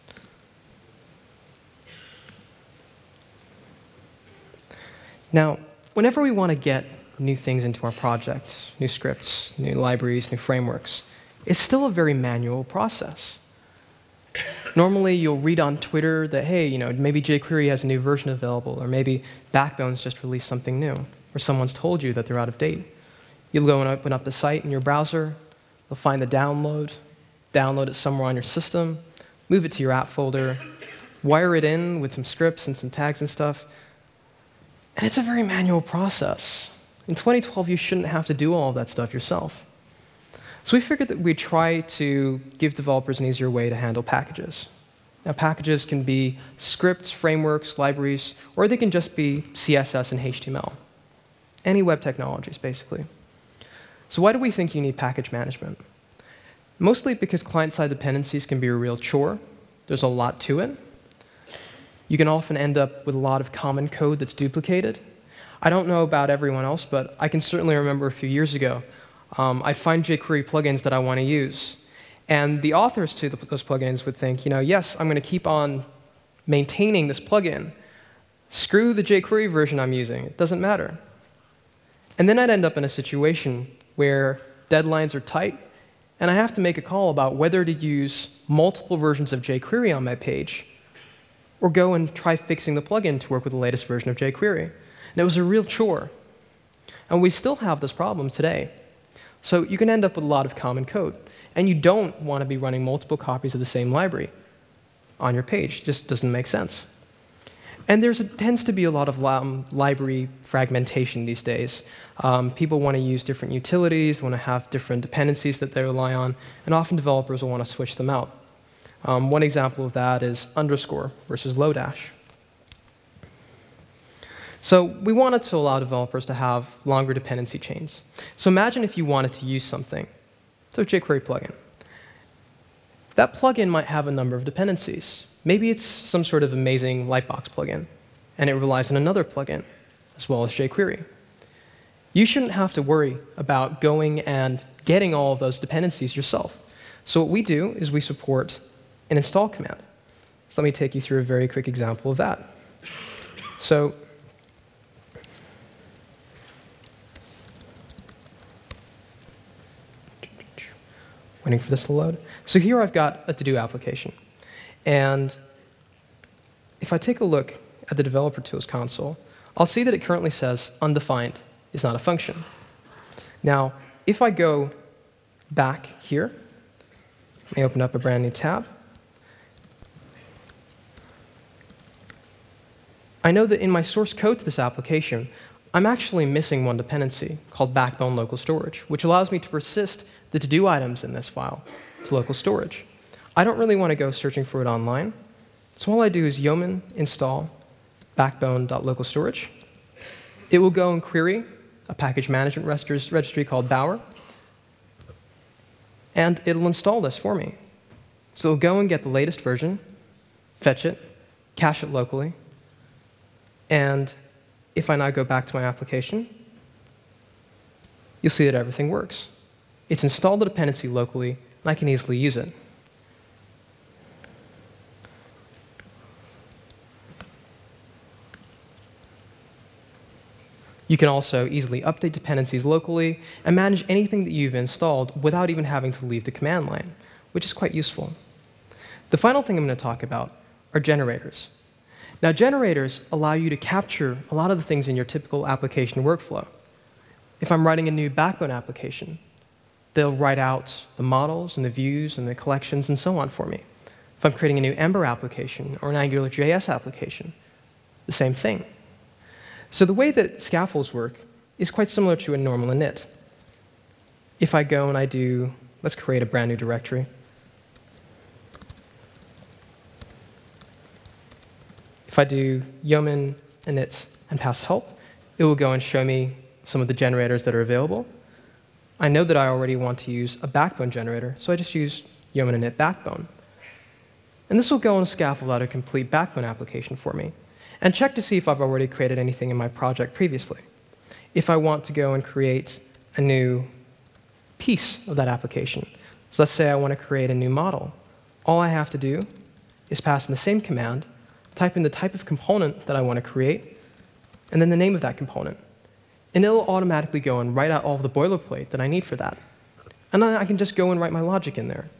Now, whenever we want to get new things into our project, new scripts, new libraries, new frameworks, it's still a very manual process. Normally, you'll read on Twitter that, hey, maybe jQuery has a new version available, or maybe Backbone's just released something new, or someone's told you that they're out of date. You'll go and open up the site in your browser, you'll find the download it somewhere on your system, move it to your app folder, wire it in with some scripts and some tags and stuff. And it's a very manual process. In 2012, you shouldn't have to do all of that stuff yourself. So we figured that we'd try to give developers an easier way to handle packages. Now, packages can be scripts, frameworks, libraries, or they can just be CSS and HTML. Any web technologies, basically. So why do we think you need package management? Mostly because client-side dependencies can be a real chore. There's a lot to it. You can often end up with a lot of common code that's duplicated. I don't know about everyone else, but I can certainly remember a few years ago, I'd find jQuery plugins that I want to use. And the authors to those plugins would think, yes, I'm going to keep on maintaining this plugin. Screw the jQuery version I'm using. It doesn't matter. And then I'd end up in a situation where deadlines are tight, and I have to make a call about whether to use multiple versions of jQuery on my page or go and try fixing the plugin to work with the latest version of jQuery. And it was a real chore. And we still have this problem today. So you can end up with a lot of common code. And you don't want to be running multiple copies of the same library on your page. It just doesn't make sense. And there tends to be a lot of library fragmentation these days. People want to use different utilities, want to have different dependencies that they rely on, and often developers will want to switch them out. One example of that is underscore versus Lodash. So we wanted to allow developers to have longer dependency chains. So imagine if you wanted to use something, so jQuery plugin. That plugin might have a number of dependencies. Maybe it's some sort of amazing Lightbox plugin, and it relies on another plugin, as well as jQuery. You shouldn't have to worry about going and getting all of those dependencies yourself. So what we do is we support an install command. So let me take you through a very quick example of that. So waiting for this to load. So here I've got a to-do application. And if I take a look at the developer tools console, I'll see that it currently says undefined is not a function. Now, if I go back here, let me open up a brand new tab. I know that in my source code to this application, I'm actually missing one dependency called Backbone Local Storage, which allows me to persist the to-do items in this file to local storage. I don't really want to go searching for it online, so all I do is yeoman install backbone.localstorage. It will go and query a package management registry called Bower, and it'll install this for me. So it'll go and get the latest version, fetch it, cache it locally, and if I now go back to my application, you'll see that everything works. It's installed the dependency locally, and I can easily use it. You can also easily update dependencies locally and manage anything that you've installed without even having to leave the command line, which is quite useful. The final thing I'm going to talk about are generators. Now, generators allow you to capture a lot of the things in your typical application workflow. If I'm writing a new Backbone application, they'll write out the models and the views and the collections and so on for me. If I'm creating a new Ember application or an AngularJS application, the same thing. So the way that scaffolds work is quite similar to a normal init. If I go and I do, let's create a brand new directory. If I do yeoman init and pass help, it will go and show me some of the generators that are available. I know that I already want to use a Backbone generator, so I just use yeoman init backbone. And this will go and scaffold out a complete backbone application for me, and check to see if I've already created anything in my project previously. If I want to go and create a new piece of that application, so let's say I want to create a new model, all I have to do is pass in the same command, type in the type of component that I want to create, and then the name of that component. And it'll automatically go and write out all of the boilerplate that I need for that. And then I can just go and write my logic in there.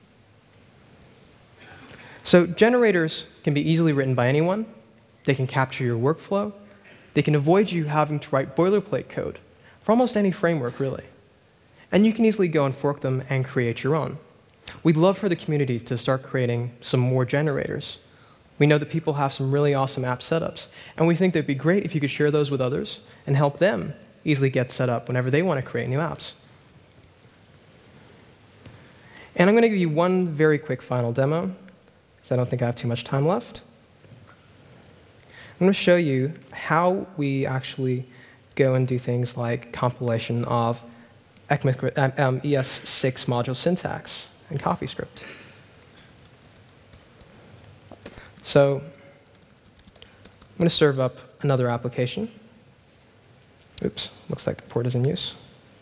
So generators can be easily written by anyone. They can capture your workflow. They can avoid you having to write boilerplate code for almost any framework, really. And you can easily go and fork them and create your own. We'd love for the community to start creating some more generators. We know that people have some really awesome app setups, and we think that it'd be great if you could share those with others and help them easily get set up whenever they want to create new apps. And I'm going to give you one very quick final demo, because I don't think I have too much time left. I'm going to show you how we actually go and do things like compilation of ES6 module syntax and CoffeeScript. So I'm going to serve up another application. Oops, looks like the port is in use.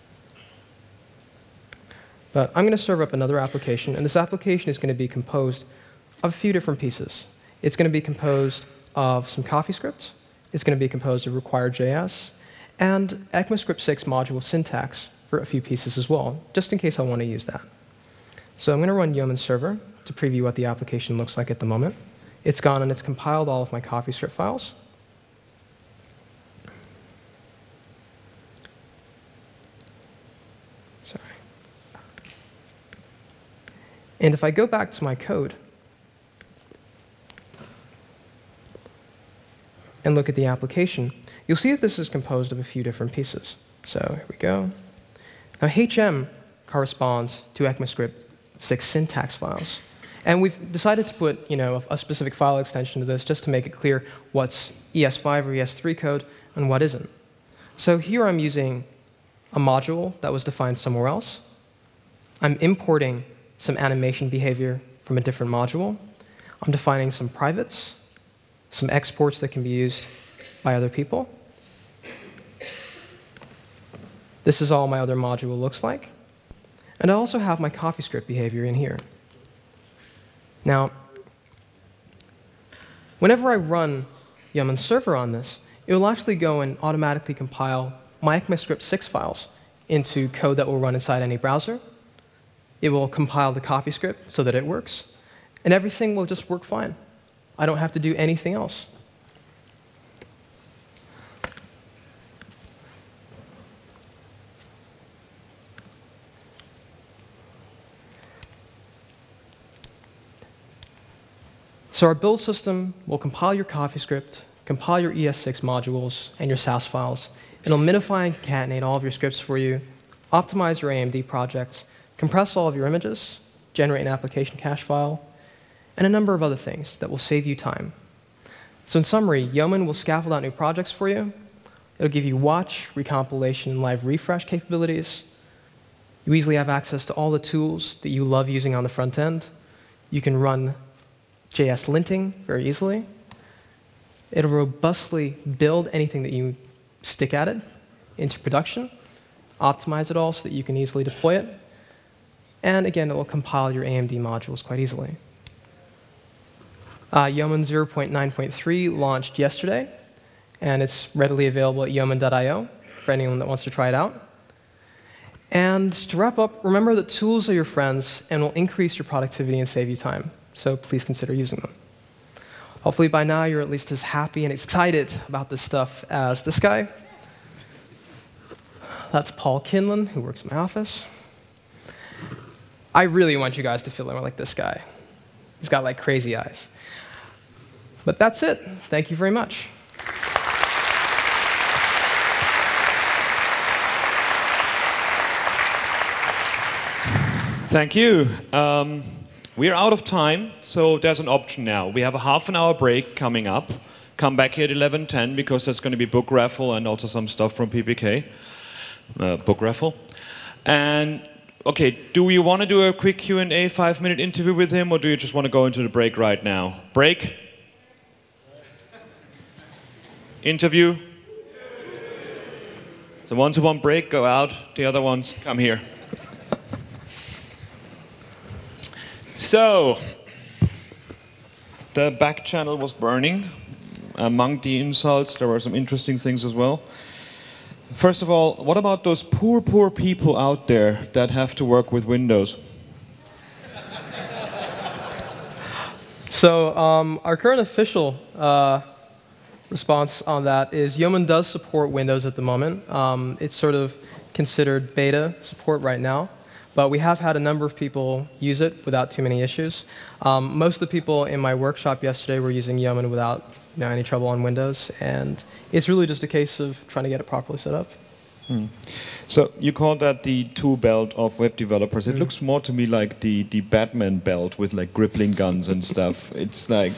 But I'm going to serve up another application, and this application is going to be composed of a few different pieces. It's going to be composed of some CoffeeScript. It's going to be composed of require.js, and ECMAScript 6 module syntax for a few pieces as well, just in case I want to use that. So I'm going to run Yeoman server to preview what the application looks like at the moment. It's gone and it's compiled all of my CoffeeScript files. Sorry. And if I go back to my code and look at the application, you'll see that this is composed of a few different pieces. So here we go. Now HM corresponds to ECMAScript 6 syntax files. And we've decided to put a specific file extension to this just to make it clear what's ES5 or ES3 code and what isn't. So here I'm using a module that was defined somewhere else. I'm importing some animation behavior from a different module. I'm defining some privates, some exports that can be used by other people. This is all my other module looks like. And I also have my CoffeeScript behavior in here. Now, whenever I run Yeoman server on this, it will actually go and automatically compile my ECMAScript 6 files into code that will run inside any browser. It will compile the CoffeeScript so that it works, and everything will just work fine. I don't have to do anything else. So our build system will compile your CoffeeScript, compile your ES6 modules, and your Sass files. It'll minify and concatenate all of your scripts for you, optimize your AMD projects, compress all of your images, generate an application cache file, and a number of other things that will save you time. So in summary, Yeoman will scaffold out new projects for you. It'll give you watch, recompilation, and live refresh capabilities. You easily have access to all the tools that you love using on the front end. You can run JS linting very easily. It'll robustly build anything that you stick at it into production, optimize it all so that you can easily deploy it. And again, it will compile your AMD modules quite easily. Yeoman 0.9.3 launched yesterday, and it's readily available at yeoman.io for anyone that wants to try it out. And to wrap up, remember that tools are your friends and will increase your productivity and save you time. So please consider using them. Hopefully by now you're at least as happy and excited about this stuff as this guy. That's Paul Kinlan, who works in my office. I really want you guys to feel like this guy. He's got like crazy eyes. But that's it. Thank you very much. Thank you. We're out of time, so there's an option now. We have a half-an-hour break coming up. Come back here at 11:10 because there's going to be book raffle and also some stuff from PPK. Book raffle. And Okay, do you want to do a quick Q&A 5-minute interview with him, or do you just want to go into the break right now? Break? Interview? The ones who want break, go out. The other ones, come here. So, the back channel was burning. Among the insults, there were some interesting things as well. First of all, what about those poor, poor people out there that have to work with Windows? So our current official response on that is Yeoman does support Windows at the moment. It's sort of considered beta support right now, but we have had a number of people use it without too many issues. Most of the people in my workshop yesterday were using Yeoman without any trouble on Windows, and it's really just a case of trying to get it properly set up. So you call that the tool belt of web developers. It looks more to me like the Batman belt with like grippling guns and stuff. It's like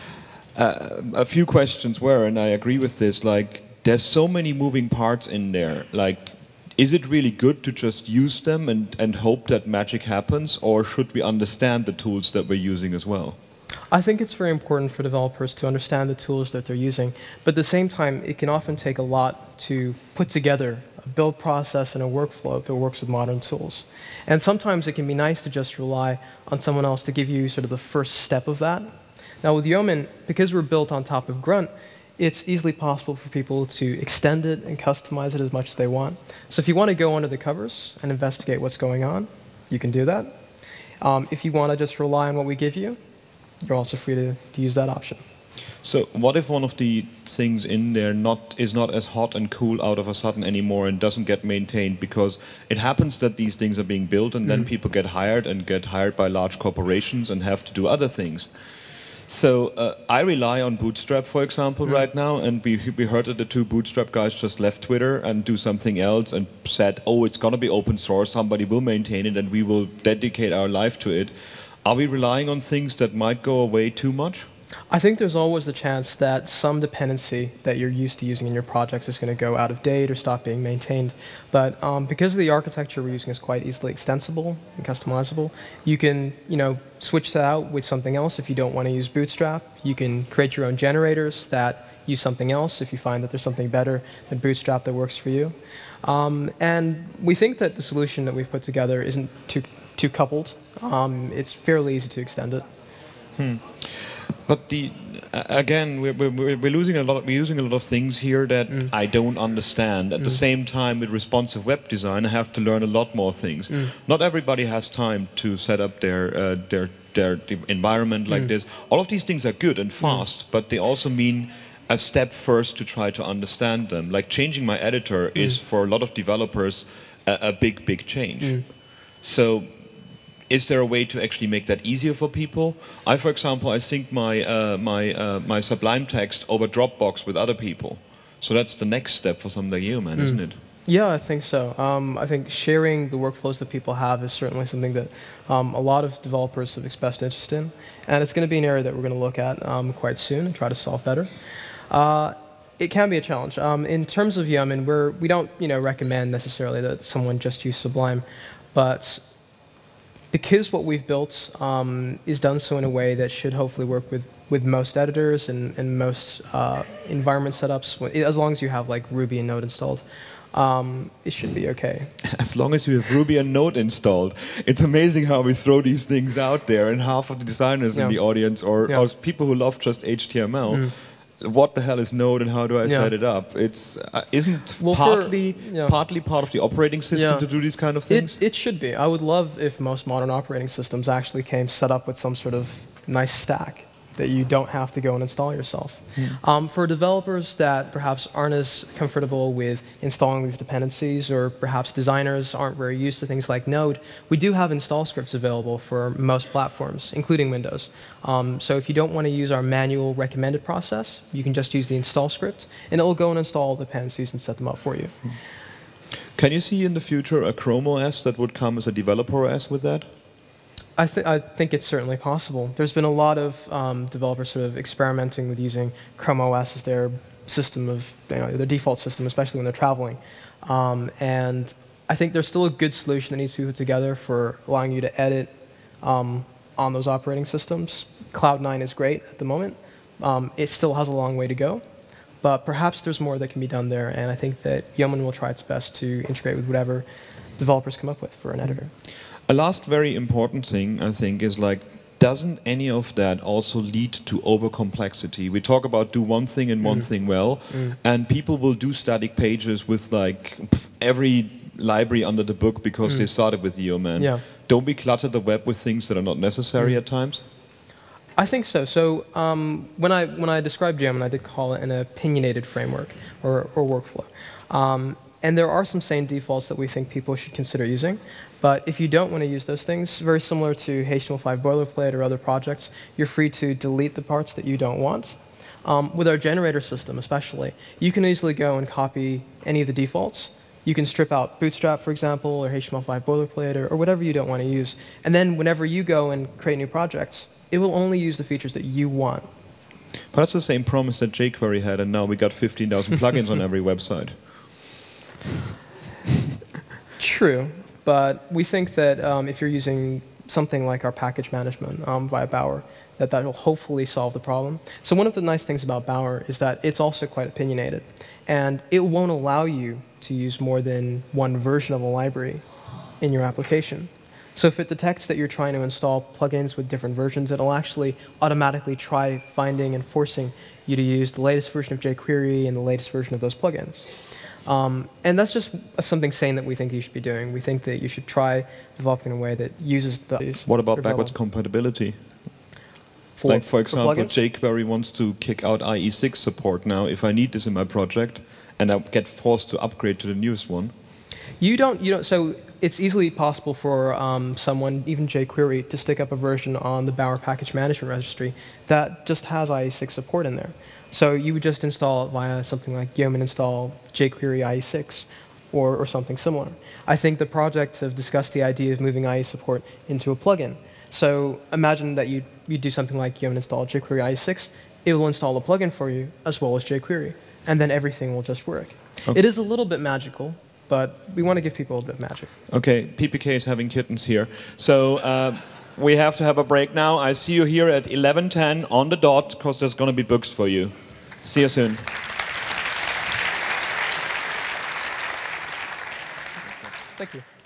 a few questions were, and I agree with this, like there's so many moving parts in there. Like, is it really good to just use them and hope that magic happens, or should we understand the tools that we're using as well? I think it's very important for developers to understand the tools that they're using, but at the same time, it can often take a lot to put together a build process and a workflow that works with modern tools. And sometimes it can be nice to just rely on someone else to give you sort of the first step of that. Now with Yeoman, because we're built on top of Grunt, it's easily possible for people to extend it and customize it as much as they want. So if you want to go under the covers and investigate what's going on, you can do that. If you want to just rely on what we give you, you're also free to use that option. So what if one of the things in there is not as hot and cool out of a sudden anymore and doesn't get maintained? Because it happens that these things are being built and then people get hired by large corporations and have to do other things. So I rely on Bootstrap, for example, right now, and we heard that the two Bootstrap guys just left Twitter and do something else and said, oh, it's going to be open source, somebody will maintain it and we will dedicate our life to it. Are we relying on things that might go away too much? I think there's always the chance that some dependency that you're used to using in your projects is going to go out of date or stop being maintained. But because the architecture we're using is quite easily extensible and customizable, you can switch that out with something else if you don't want to use Bootstrap. You can create your own generators that use something else if you find that there's something better than Bootstrap that works for you. And we think that the solution that we've put together isn't too coupled. It's fairly easy to extend it. But again, we're losing a lot. We're using a lot of things here that I don't understand. At the same time, with responsive web design, I have to learn a lot more things. Not everybody has time to set up their environment like this. All of these things are good and fast, but they also mean a step first to try to understand them. Like changing my editor is for a lot of developers a big change. So, is there a way to actually make that easier for people? For example, I sync my Sublime text over Dropbox with other people. So that's the next step for something like Yeoman, isn't it? Yeah, I think so. I think sharing the workflows that people have is certainly something that a lot of developers have expressed interest in. And it's going to be an area that we're going to look at quite soon and try to solve better. It can be a challenge. In terms of Yeoman, we don't recommend necessarily that someone just use Sublime, but because what we've built is done so in a way that should hopefully work with most editors and most environment setups, as long as you have like Ruby and Node installed, it should be okay. As long as you have Ruby and Node installed. It's amazing how we throw these things out there, and half of the designers in the audience or people who love just HTML. What the hell is Node and how do I set it up? It's isn't partly part of the operating system to do these kind of things? It should be. I would love if most modern operating systems actually came set up with some sort of nice stack that you don't have to go and install yourself. For developers that perhaps aren't as comfortable with installing these dependencies, or perhaps designers aren't very used to things like Node, we do have install scripts available for most platforms, including Windows. So if you don't want to use our manual recommended process, you can just use the install script, and it will go and install the dependencies and set them up for you. Can you see in the future a Chrome OS that would come as a developer OS with that? I think it's certainly possible. There's been a lot of developers sort of experimenting with using Chrome OS as their system of, their default system, especially when they're traveling. And I think there's still a good solution that needs to be put together for allowing you to edit on those operating systems. Cloud9 is great at the moment. It still has a long way to go, but perhaps there's more that can be done there, and I think that Yeoman will try its best to integrate with whatever developers come up with for an editor. A last very important thing, I think, is like, doesn't any of that also lead to overcomplexity? We talk about do one thing and one thing well, and people will do static pages with like every library under the book because they started with Yeoman. Yeah. Don't we clutter the web with things that are not necessary at times? I think so. So when I described Yeoman, I did call it an opinionated framework or workflow. And there are some sane defaults that we think people should consider using. But if you don't want to use those things, very similar to HTML5 boilerplate or other projects, you're free to delete the parts that you don't want. With our generator system especially, you can easily go and copy any of the defaults. You can strip out Bootstrap, for example, or HTML5 boilerplate, or whatever you don't want to use. And then whenever you go and create new projects, it will only use the features that you want. But that's the same promise that jQuery had, and now we got 15,000 plugins on every website. True, but we think that if you're using something like our package management via Bower, that will hopefully solve the problem. So one of the nice things about Bower is that it's also quite opinionated, and it won't allow you to use more than one version of a library in your application. So if it detects that you're trying to install plugins with different versions, it'll actually automatically try finding and forcing you to use the latest version of jQuery and the latest version of those plugins. And that's just something sane that we think you should be doing. We think that you should try developing in a way that uses the... What about backwards compatibility? Like, for example, jQuery wants to kick out IE6 support now if I need this in my project, and I get forced to upgrade to the newest one. You don't, so it's easily possible for someone, even jQuery, to stick up a version on the Bower package management registry that just has IE6 support in there. So you would just install it via something like Yeoman install jQuery IE6 or something similar. I think the project have discussed the idea of moving IE support into a plugin. So imagine that you do something like Yeoman install jQuery IE6. It will install a plugin for you as well as jQuery, and then everything will just work. Okay. It is a little bit magical, but we want to give people a bit of magic. Okay, PPK is having kittens here. So we have to have a break now. I see you here at 11:10 on the dot, because there's going to be books for you. See you soon. Thank you.